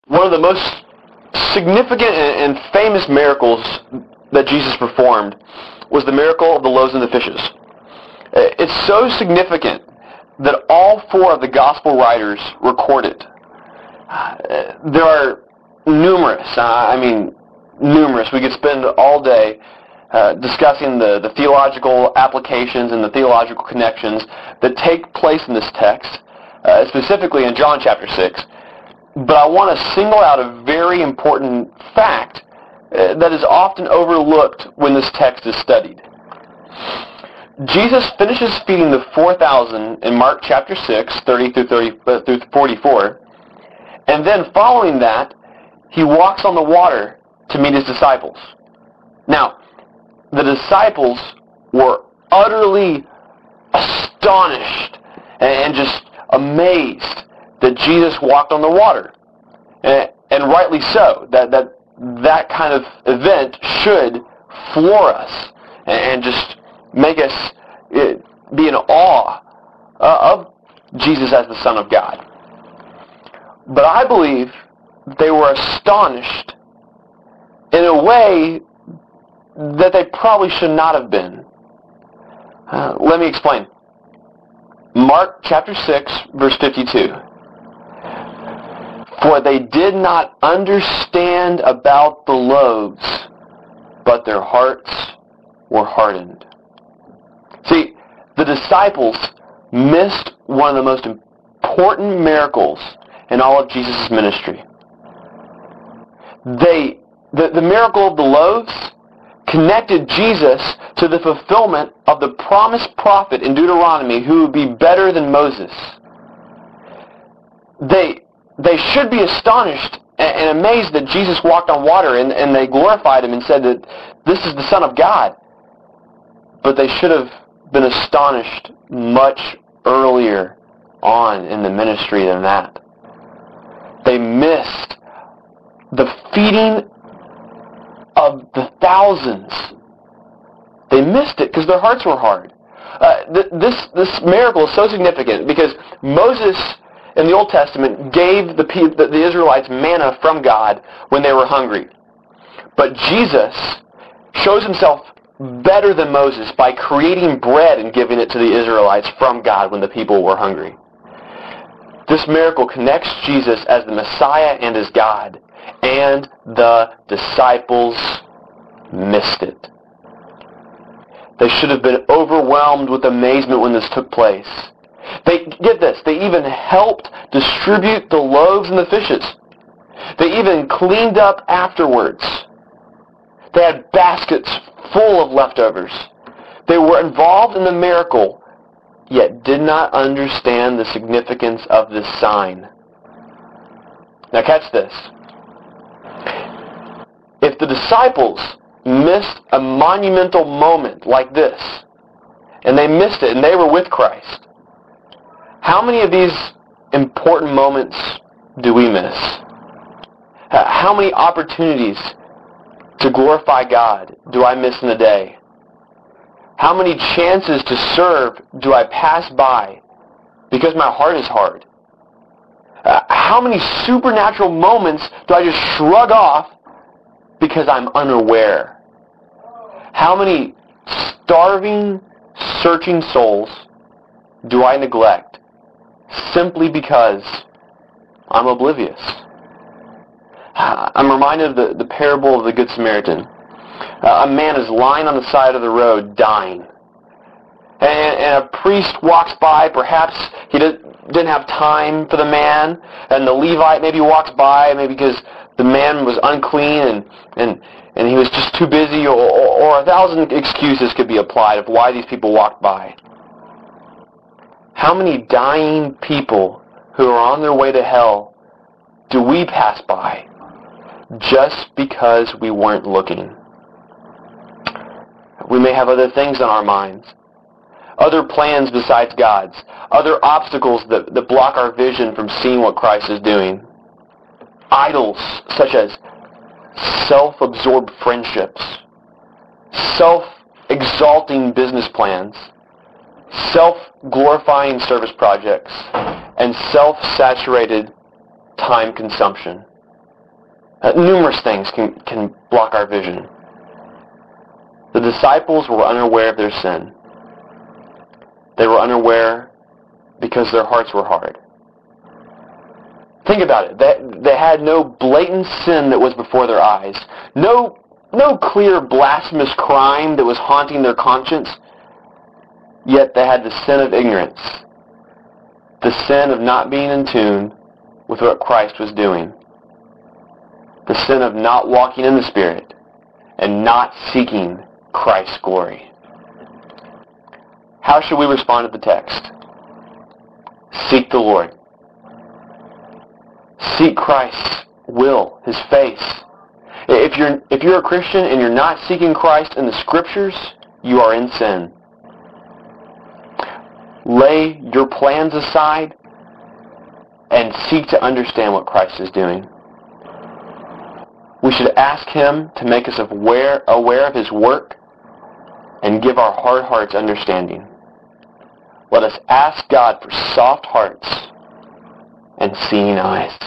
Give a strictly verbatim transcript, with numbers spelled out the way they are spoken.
One of the most significant and famous miracles that Jesus performed was the miracle of the loaves and the fishes. It's so significant that all four of the gospel writers record it. There are numerous, I mean numerous, we could spend all day uh, discussing the, the theological applications and the theological connections that take place in this text, uh, specifically in John chapter six. But I want to single out a very important fact uh, that is often overlooked when this text is studied. Jesus finishes feeding the four thousand in Mark chapter six, thirty through, thirty, uh, through forty-four, and then following that, he walks on the water to meet his disciples. Now, the disciples were utterly astonished and just amazed that Jesus walked on the water. And, and rightly so. That, that that kind of event should floor us and just make us be in awe of Jesus as the Son of God. But I believe they were astonished in a way that they probably should not have been. Uh, let me explain. Mark chapter six, verse fifty-two. For they did not understand about the loaves, but their hearts were hardened. See, the disciples missed one of the most important miracles in all of Jesus' ministry. They, the, the miracle of the loaves connected Jesus to the fulfillment of the promised prophet in Deuteronomy who would be better than Moses. They, they should be astonished and, and amazed that Jesus walked on water, and, and they glorified him and said that this is the Son of God. But they should have been astonished much earlier on in the ministry than that. They missed the feeding of the thousands. They missed it because their hearts were hard. Uh, th- this, this miracle is so significant because Moses in the Old Testament gave the, pe- the, the Israelites manna from God when they were hungry. But Jesus shows himself better than Moses by creating bread and giving it to the Israelites from God when the people were hungry. This miracle connects Jesus as the Messiah and as God, and the disciples missed it. They should have been overwhelmed with amazement when this took place. They, get this, they even helped distribute the loaves and the fishes. They even cleaned up afterwards. They had baskets full of leftovers. They were involved in the miracle, yet did not understand the significance of this sign. Now catch this. If the disciples missed a monumental moment like this, and they missed it, and they were with Christ, how many of these important moments do we miss? How many opportunities to glorify God do I miss in a day? How many chances to serve do I pass by because my heart is hard? Uh, how many supernatural moments do I just shrug off because I'm unaware? How many starving, searching souls do I neglect simply because I'm oblivious? I'm reminded of the, the parable of the Good Samaritan. Uh, a man is lying on the side of the road dying. And, and a priest walks by. Perhaps he did, didn't have time for the man. And the Levite maybe walks by, maybe because the man was unclean and, and, and he was just too busy, or, or, or a thousand excuses could be applied of why these people walked by. How many dying people who are on their way to hell do we pass by just because we weren't looking? We may have other things on our minds, other plans besides God's, other obstacles that, that block our vision from seeing what Christ is doing. Idols such as self-absorbed friendships, self-exalting business plans, self-glorifying service projects, and self-saturated time consumption. Uh, numerous things can, can block our vision. The disciples were unaware of their sin. They were unaware because their hearts were hard. Think about it. They, they had no blatant sin that was before their eyes. No, no clear blasphemous crime that was haunting their conscience. Yet they had the sin of ignorance. The sin of not being in tune with what Christ was doing. The sin of not walking in the Spirit and not seeking Christ's glory. How should we respond to the text? Seek the Lord. Seek Christ's will, His face. If you're, if you're a Christian and you're not seeking Christ in the Scriptures, you are in sin. Lay your plans aside and seek to understand what Christ is doing. We should ask Him to make us aware, aware of His work and give our hard hearts understanding. Let us ask God for soft hearts and seeing eyes.